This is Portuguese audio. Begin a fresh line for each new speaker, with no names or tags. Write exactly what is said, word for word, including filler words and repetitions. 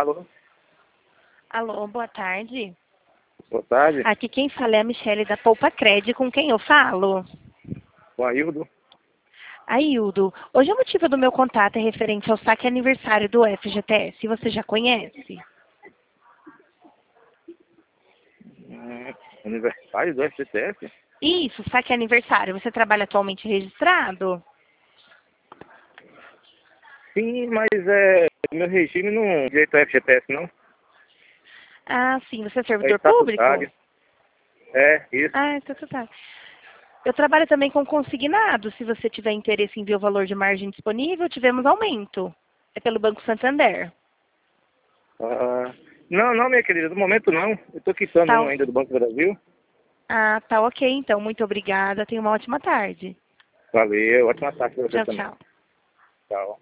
Alô?
Alô, boa tarde.
Boa tarde.
Aqui quem fala é a Michele da Poupa Cred, com quem eu falo?
O Aildo.
Aildo, hoje o motivo do meu contato é referente ao saque aniversário do F G T S. Você já conhece?
Hum, aniversário do F G T S?
Isso, saque aniversário. Você trabalha atualmente registrado?
Sim, mas é, meu regime não direito ao F G T S, não.
Ah, sim. Você é
É
servidor público?
estatutário. É, isso.
Ah, estatutário. Eu trabalho também com consignado. Se você tiver interesse em ver o valor de margem disponível, tivemos aumento. É pelo Banco Santander.
Ah, não, não, minha querida, no momento não. Eu tô quitando
Tá,
um ainda do Banco do Brasil.
ah, tá ok, então. Muito obrigada. Tenha uma ótima tarde.
Valeu, ótima tarde pra você
Tchau,
também.
tchau.
Tchau.